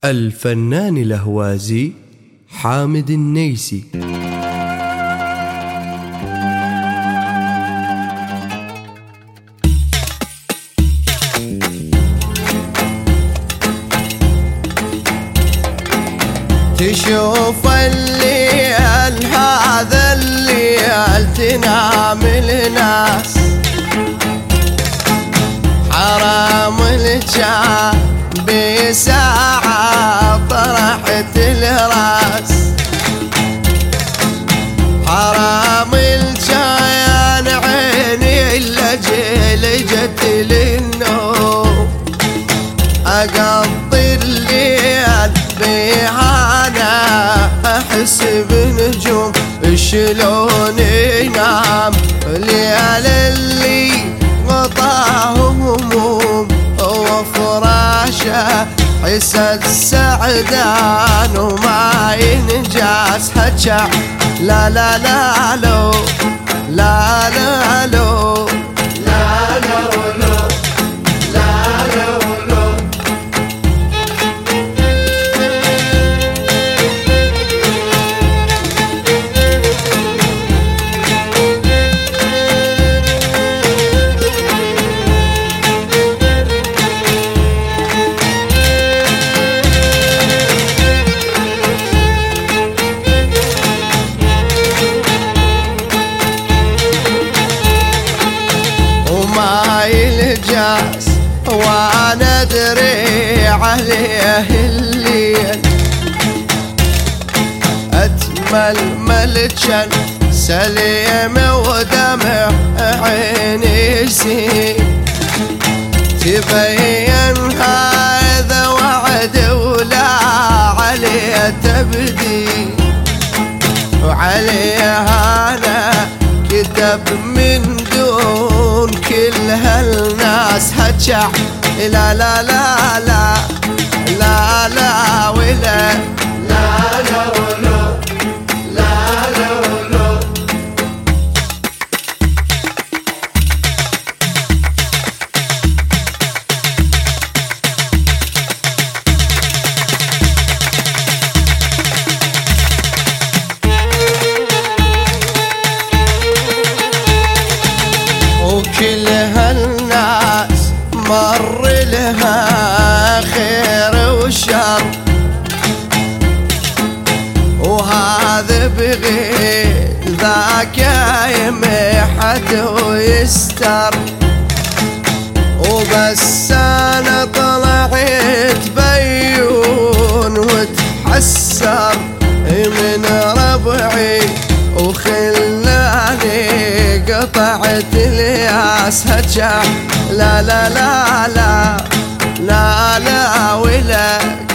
الفنان الأهوازي حامد النيسي. تشوف الليل هذا الليل تنام الناس، حرام الجاه بساعة طرحت الراس، حرام الجايان عيني اللجل جت للنوم، أقضي الليل بهانا أحس بنجوم شلون ينام ليال اللي غطاه هموم وفراشه حسد سعدان وما ينجاس هجع لا لا لا لو لا لا لو لا لو لو لا لو لو. الجاس وانا ادري عليه الليل اجمل ملجا سليم ودمع عيني يسيل، تبين هذا وعد ولا عليه تبديل، وعليها انا كتب من دون كل هالناس هجع لا لا لا لا لا لا ولا لا لا ولو لا لا ولو. وكل هالناس مر لها خير وشر، وهذا بغير ذاك يمحت ويستر، وبس انا طلعت بيون وتحسر من ربعي وخلاني قطعت الياس هجع لا لا لا لا لا لا ولا